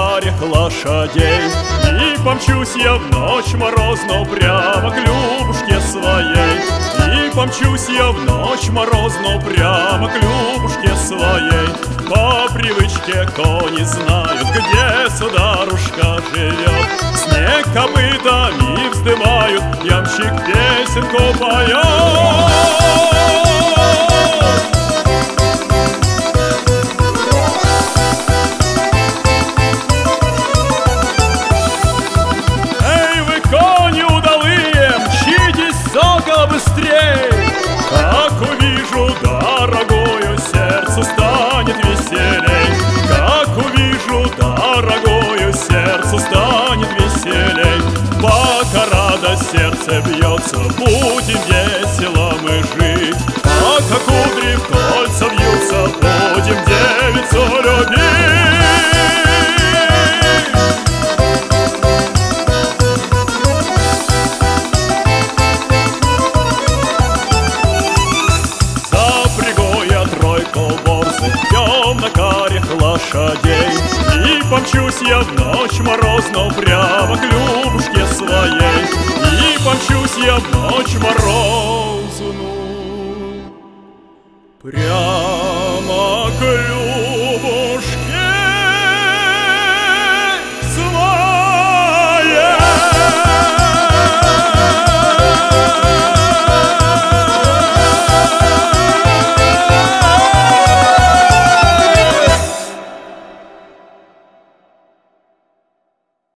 карих лошадей. И помчусь я в ночь морозную прямо к Любушке своей. И помчусь я в ночь морозную прямо к Любушке своей. По привычке кони знают, где сударушка живет. Снег копытами вздымают, ямщик песенку поет. Быстрей, как увижу дорогою, сердцу станет веселей. Как увижу дорогою, сердцу станет веселей. Пока радость сердце бьется, будем весело мы жить. Пока кудри в кольца вьются, будем девицу любить. Темно-карих лошадей. И помчусь я в ночь морозную прямо к Любушке своей. И помчусь я в ночь морозную прямо